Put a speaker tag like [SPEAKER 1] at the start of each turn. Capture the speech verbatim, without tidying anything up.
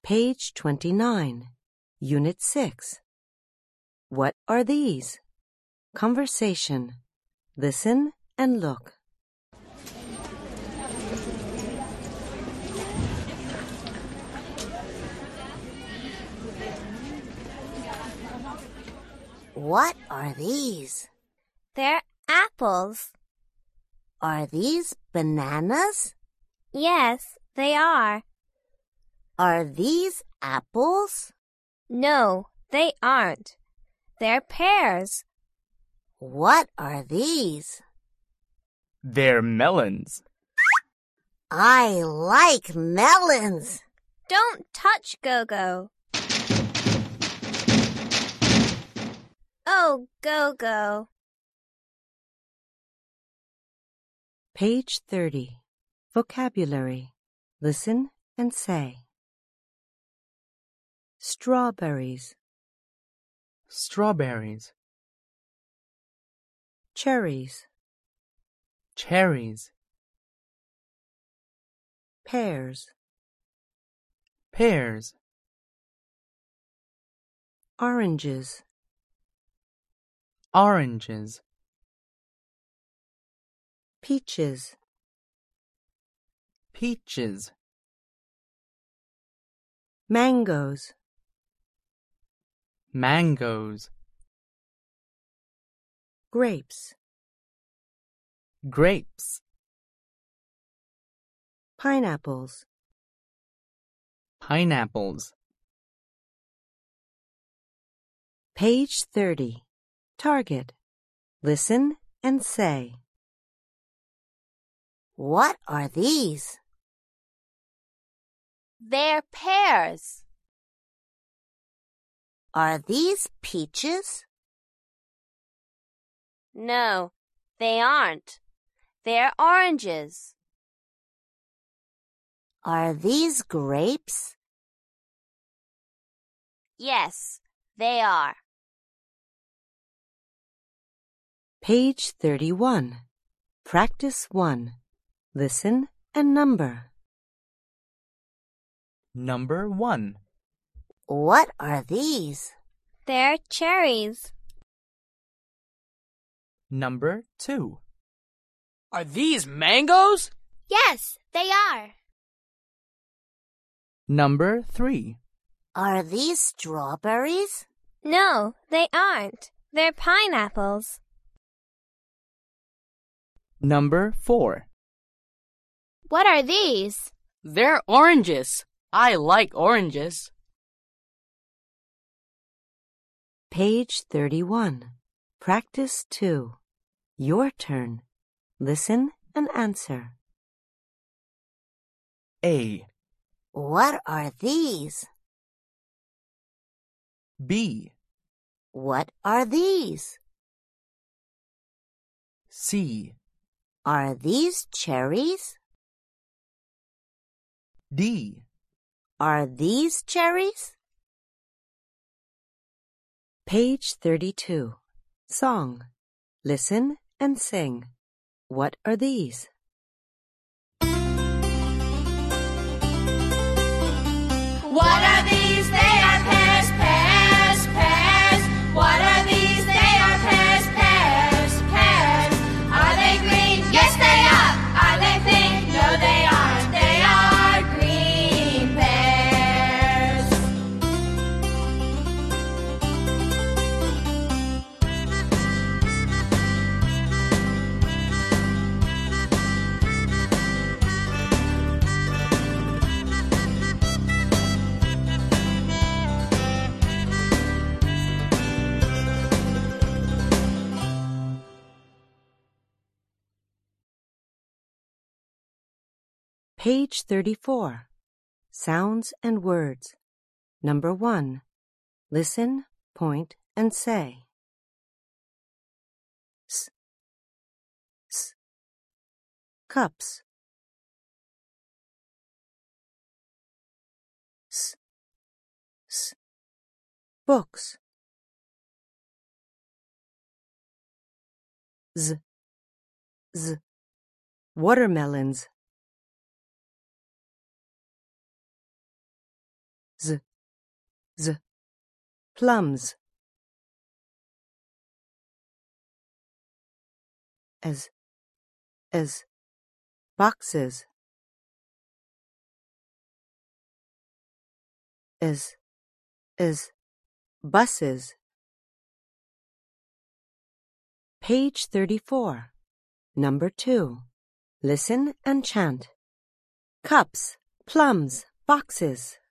[SPEAKER 1] Page twenty-nine, Unit six. What are these? Conversation. Listen and look.
[SPEAKER 2] What are these?
[SPEAKER 3] They're apples.
[SPEAKER 2] Are these bananas?
[SPEAKER 3] Yes, they are.
[SPEAKER 2] Are these apples?
[SPEAKER 3] No, they aren't. They're pears.
[SPEAKER 2] What are these?
[SPEAKER 4] They're melons.
[SPEAKER 2] I like melons.
[SPEAKER 3] Don't touch Go-Go. Oh, Go-Go.
[SPEAKER 1] Page thirty, Vocabulary. Listen and say. Strawberries,
[SPEAKER 4] Strawberries.
[SPEAKER 1] cherries,
[SPEAKER 4] Cherries.
[SPEAKER 1] pears,
[SPEAKER 4] Pears.
[SPEAKER 1] oranges,
[SPEAKER 4] Oranges.
[SPEAKER 1] peaches,
[SPEAKER 4] Peaches.
[SPEAKER 1] mangoes,
[SPEAKER 4] Mangoes.
[SPEAKER 1] grapes,
[SPEAKER 4] Grapes.
[SPEAKER 1] pineapples,
[SPEAKER 4] Pineapples.
[SPEAKER 1] Page thirty, Target. Listen and say.
[SPEAKER 2] What are these?
[SPEAKER 3] They're pears.
[SPEAKER 2] Are these peaches?
[SPEAKER 3] No, they aren't. They're oranges.
[SPEAKER 2] Are these grapes?
[SPEAKER 3] Yes, they are.
[SPEAKER 1] Page thirty-one, Practice one. Listen and number.
[SPEAKER 4] Number one.
[SPEAKER 2] What are these?
[SPEAKER 3] They're cherries.
[SPEAKER 4] Number two.
[SPEAKER 5] Are these mangoes?
[SPEAKER 3] Yes, they are.
[SPEAKER 4] Number three.
[SPEAKER 2] Are these strawberries?
[SPEAKER 3] No, they aren't. They're pineapples.
[SPEAKER 4] Number four.
[SPEAKER 3] What are these?
[SPEAKER 5] They're oranges. I like oranges.
[SPEAKER 1] Page thirty-one, Practice two. Your turn. Listen and answer.
[SPEAKER 4] A.
[SPEAKER 2] What are these?
[SPEAKER 4] B.
[SPEAKER 2] What are these?
[SPEAKER 4] C.
[SPEAKER 2] Are these cherries?
[SPEAKER 4] D.
[SPEAKER 2] Are these cherries?
[SPEAKER 1] Page thirty-two, Song. Listen and sing. What are these?
[SPEAKER 6] What are these? They are pears, pears, pears. What are these? They are pears, pears, pears. Are they green? Yes, they are. Are they pink? No, they aren't. They are green pears.
[SPEAKER 1] Page thirty-four, Sounds and Words. Number one. Listen, point, and say. S, s, cups. S, s, books. Z, z, watermelons. Z, z, plums. As, as, boxes. As, as, buses. Page thirty-four. Number two. Listen and chant. Cups, plums, boxes.